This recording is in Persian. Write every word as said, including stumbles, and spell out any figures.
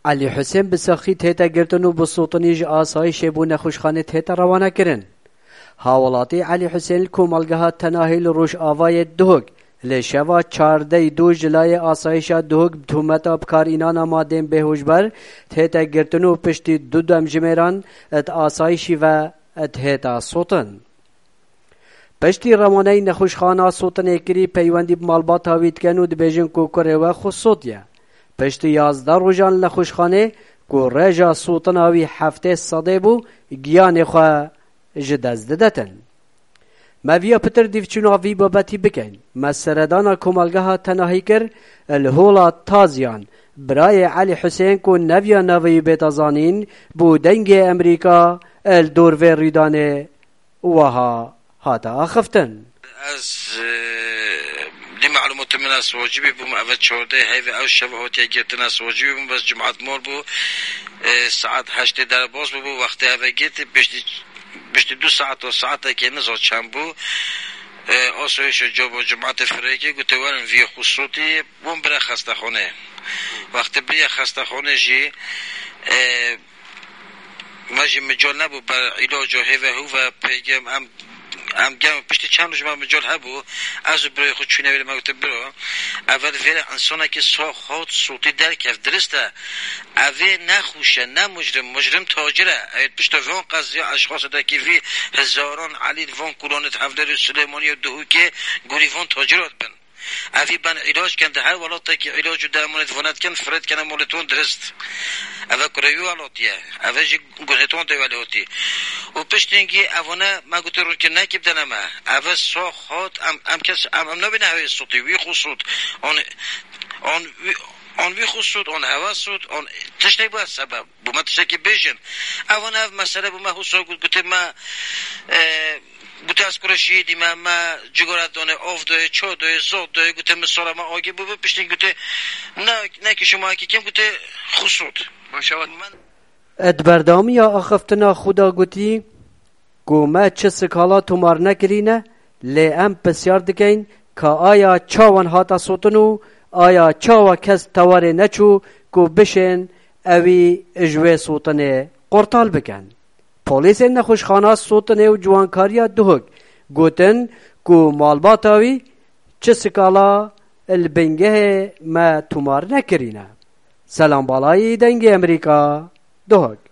علی حسین بسخی تیتا گرتن و بسوطنیج آسایش بو نخوشخانه تیتا روانه کرن. هاولاتی علی حسین کومالگاه تناهی لروش آوای دهوگ لشوا چارده دو جلای آسایش دهوگ بتومتا بکار اینانا مادین بهوشبر تیتا گرتن و پشتی دو دم جمیران ات آسایشی و ات هیتا سوطن. پشتی رمانه نخوشخانه سوطن اکری پیوندی بمالبات هاوید کن و دبیجن کوکره و خصوصیه. پشتی یازده روزان لخوشخانه کو رجا سوطن هاوی هفته صده بو گیان خواه جدز ددتن. مویا پتر دیوچونو هاوی بابتی بکن. مسردانا کمالگاه تناهی کر الهولا تازیان برای علی حسین کو نویا نوی بیتازانین بو دنگ امریکا الدور و ریدانه وها هاتا آخفتن. از دی معلومات من از واجبی بوم اول چهارده هیو او شب هاتی گرتن از واجبی بوم بس جمعت مار بو ساعت هشت در باز بو وقتی اوه گرت بشتی بشتی دو ساعت و ساعت که نزاد چند بو آسایش جا با جمعت فریقی گوته ورن وی خصوصی بوم برای خسته خونه وقتی بری خسته خونه جی مجی مجال نبو بر علاج و هیوه هو و پیگم ام ام گم پشت چند روز ما مجال هبو از برای خود چونه ولی ما گفته برو اول ولی انسانه که سا خود صوتی در کف درسته اوه نخوشه نه مجرم مجرم تاجره اوید پشت وان قضیه اشخاص ده که وی هزاران علی وان کلانت حفدر سلیمانی و دهو که گوری وان تاجرات بن اوی بن علاج کنده هر ولاتا که علاج و درمانت وانت کن فرد کنه مولتون درست اوه کروی ولاتیه اوه جی گرهتون ده ولاتی و پشت اینگی اوانه ما گوته رو که نکب دنمه اوه سا خواد ام, ام کس ام, ام نبینه هوی صوتی وی خصوص آن آن آن وی خصوص آن هوا سود آن تشنه باید سبب بو ما تشنه که بیشن اوانه مسئله بو ما حسا گوته ما گوته از کرشی دیمه ما جگرات دانه آف دوی چا دوی زاد دوی گوته مثال ما آگه بو پشتین گوته نه نه که شما که کم گوته خصوص باشود من ادبردامی یا آخفتنا خدا گوتی گومه چه سکالا تومار نکرینه لی ام پسیار دکین که آیا چاوان هاتا سوتنو آیا چاوا کس تواره نچو کو بشن اوی اجوه سوتنه قرطال بکن. پولیس نخوشخانه سوتنه و جوانکاریا دهوگ گوتن کو مالباتاوی چه سکالا البنگه ما تومار نکرینه. سلام بالای دنگ امریکا دهوگ.